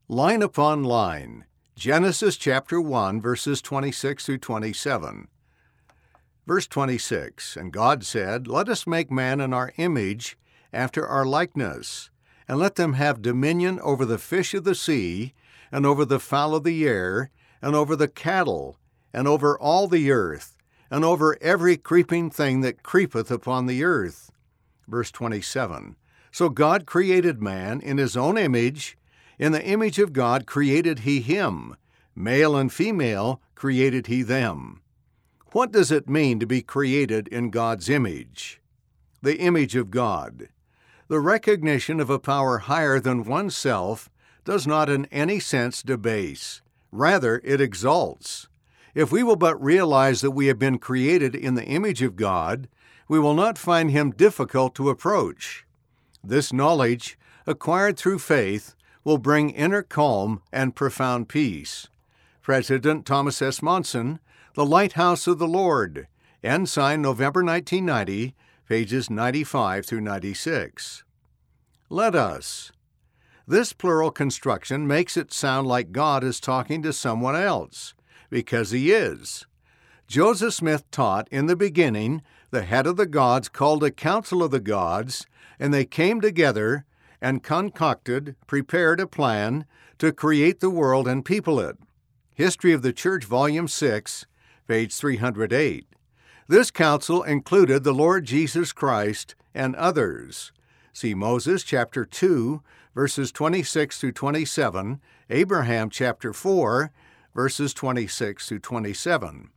Line upon line. Genesis chapter 1, verses 26 through 27. Verse 26, And God said, Let us make man in our image, after our likeness, and let them have dominion over the fish of the sea, and over the fowl of the air, and over the cattle, and over all the earth, and over every creeping thing that creepeth upon the earth. Verse 27, So God created man in his own image. In the image of God created he him. Male and female created he them. What does it mean to be created in God's image? The image of God. The recognition of a power higher than oneself does not in any sense debase. Rather, it exalts. If we will but realize that we have been created in the image of God, we will not find him difficult to approach. This knowledge, acquired through faith, will bring inner calm and profound peace. President Thomas S. Monson, The Lighthouse of the Lord, Ensign, November 1990, pages 95 through 96. Let us. This plural construction makes it sound like God is talking to someone else, because he is. Joseph Smith taught, in the beginning, the head of the gods called a council of the gods, and they came together and prepared a plan to create the world and people it. History of the Church, Volume 6, page 308. This council included the Lord Jesus Christ and others. See Moses chapter 2, verses 26 through 27, Abraham chapter 4, verses 26 through 27.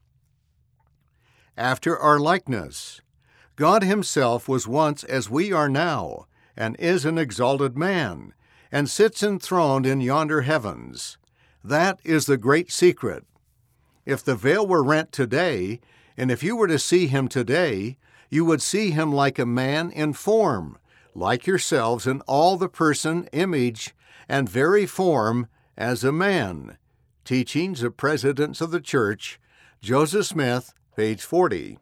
After our likeness. God himself was once as we are now, and is an exalted man, and sits enthroned in yonder heavens. That is the great secret. If the veil were rent today, and if you were to see him today, you would see him like a man in form, like yourselves in all the person, image, and very form as a man. Teachings of Presidents of the Church, Joseph Smith, page 40.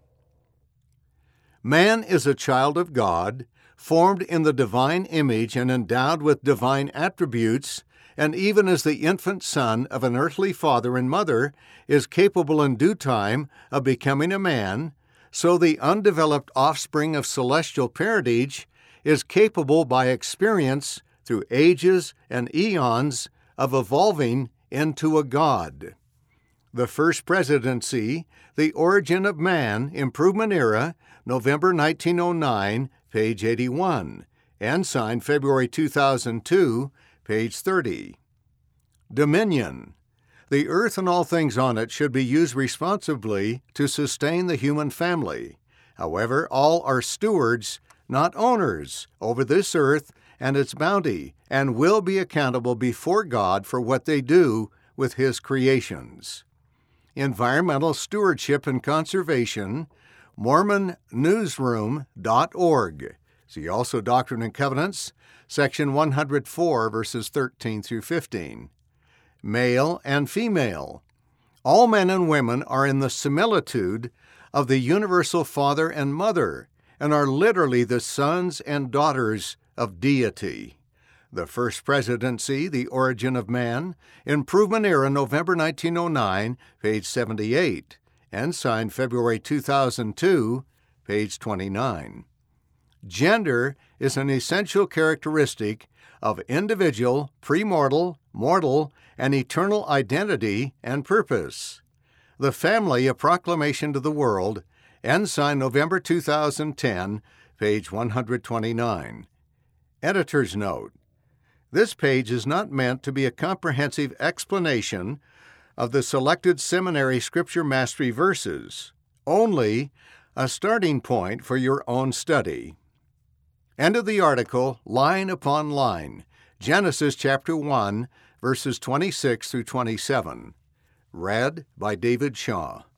Man is a child of God, formed in the divine image and endowed with divine attributes, and even as the infant son of an earthly father and mother is capable in due time of becoming a man, so the undeveloped offspring of celestial parentage is capable by experience through ages and eons of evolving into a God. The First Presidency, The Origin of Man, Improvement Era, November 1909, page 81, Ensign, February 2002, page 30. Dominion. The earth and all things on it should be used responsibly to sustain the human family. However, all are stewards, not owners, over this earth and its bounty, and will be accountable before God for what they do with his creations. Environmental Stewardship and Conservation, MormonNewsroom.org. See also Doctrine and Covenants, section 104, verses 13 through 15. Male and female. All men and women are in the similitude of the universal Father and Mother, and are literally the sons and daughters of deity. The First Presidency, The Origin of Man, Improvement Era, November 1909, page 78, Ensign, February 2002, page 29. Gender is an essential characteristic of individual, premortal, mortal, and eternal identity and purpose. The Family, A Proclamation to the World, Ensign, November 2010, page 129. Editor's Note. This page is not meant to be a comprehensive explanation of the selected seminary Scripture Mastery verses, only a starting point for your own study. End of the article, line upon line, Genesis chapter 1, verses 26 through 27. Read by David Shaw.